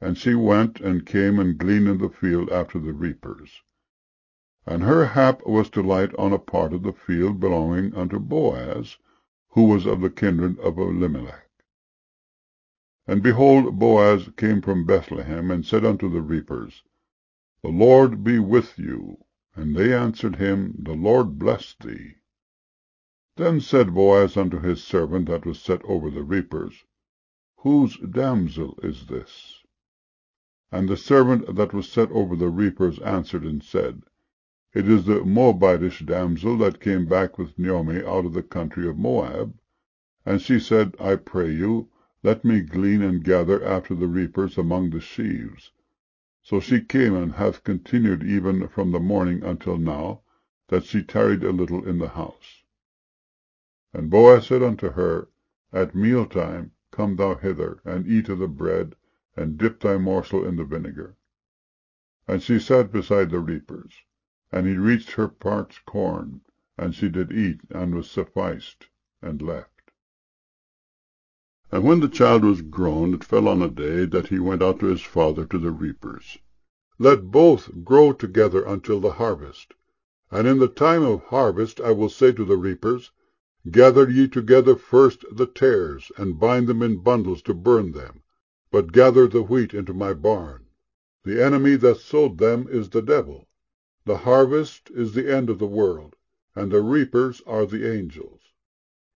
And she went and came and gleaned in the field after the reapers. And her hap was to light on a part of the field belonging unto Boaz, who was of the kindred of Elimelech. And behold, Boaz came from Bethlehem, and said unto the reapers, The Lord be with you. And they answered him, The Lord bless thee. Then said Boaz unto his servant that was set over the reapers, Whose damsel is this? And the servant that was set over the reapers answered and said, It is the Moabitish damsel that came back with Naomi out of the country of Moab. And she said, I pray you, let me glean and gather after the reapers among the sheaves. So she came and hath continued even from the morning until now, that she tarried a little in the house. And Boaz said unto her, At mealtime come thou hither, and eat of the bread, and dip thy morsel in the vinegar. And she sat beside the reapers. And he reached her parched corn, and she did eat, and was sufficed, and left. And when the child was grown, it fell on a day that he went out to his father to the reapers. Let both grow together until the harvest. And in the time of harvest I will say to the reapers, Gather ye together first the tares, and bind them in bundles to burn them, but gather the wheat into my barn. The enemy that sowed them is the devil. The harvest is the end of the world, and the reapers are the angels.